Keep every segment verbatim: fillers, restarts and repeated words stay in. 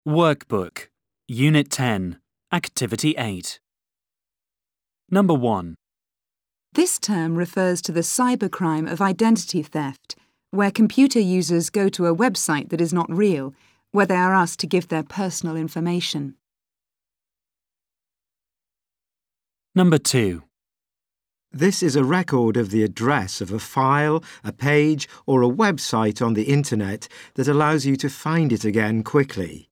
Workbook, Unit ten, Activity eight. Number one. This term refers to the cybercrime of identity theft, where computer users go to a website that is not real, where they are asked to give their personal information. Number two. This is a record of the address of a file, a page, or a website on the Internet that allows you to find it again quickly.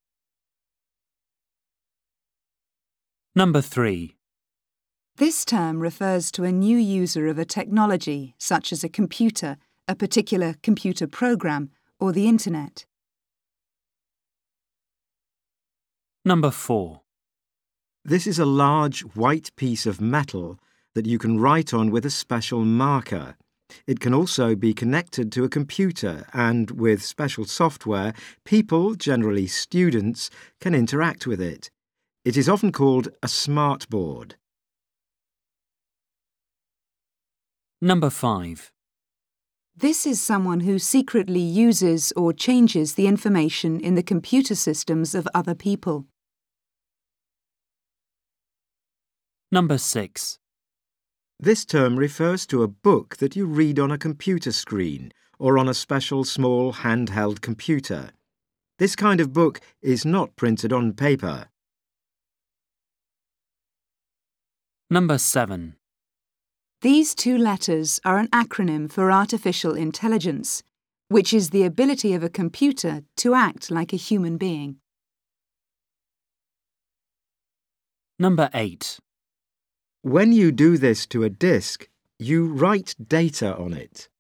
Number three. This term refers to a new user of a technology, such as a computer, a particular computer program, or the Internet. Number four. This is a large white piece of metal that you can write on with a special marker. It can also be connected to a computer and, with special software, people, generally students, can interact with it. It is often called a smartboard. Number five. This is someone who secretly uses or changes the information in the computer systems of other people. Number six. This term refers to a book that you read on a computer screen or on a special small handheld computer. This kind of book is not printed on paper. Number seven. These two letters are an acronym for artificial intelligence, which is the ability of a computer to act like a human being. Number eight. When you do this to a disk, you write data on it.